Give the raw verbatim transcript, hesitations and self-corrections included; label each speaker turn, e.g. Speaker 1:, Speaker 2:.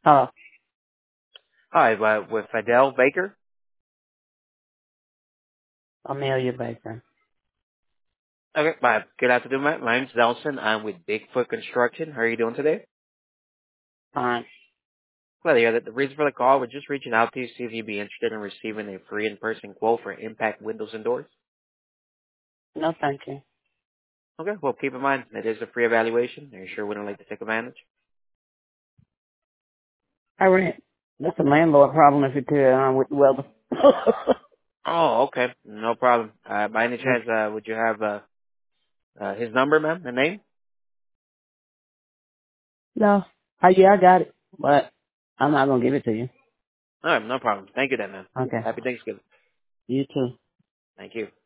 Speaker 1: Hello,
Speaker 2: Hi, uh, with Fidel Baker.
Speaker 1: Amelia Baker.
Speaker 2: Okay, bye. Good afternoon, my, my name's Nelson. I'm with Bigfoot Construction. How are you doing today?
Speaker 1: Fine.
Speaker 2: Well, yeah, the, the reason for the call, we're just reaching out to you, see if you'd be interested in receiving a free in-person quote for impact windows and doors.
Speaker 1: No, thank you.
Speaker 2: Okay, well, keep in mind, it is a free evaluation. Are you sure we don't like to take advantage?
Speaker 1: I rent. That's a landlord problem if you could, uh, with the weather.
Speaker 2: Oh, okay. No problem. Uh, by any chance, uh, would you have, uh, uh, his number, ma'am, the name?
Speaker 1: no. Oh, yeah, I got it. But I'm not going to give it to you.
Speaker 2: All right, no problem. Thank you then, ma'am.
Speaker 1: Okay.
Speaker 2: Happy Thanksgiving.
Speaker 1: You too.
Speaker 2: Thank you.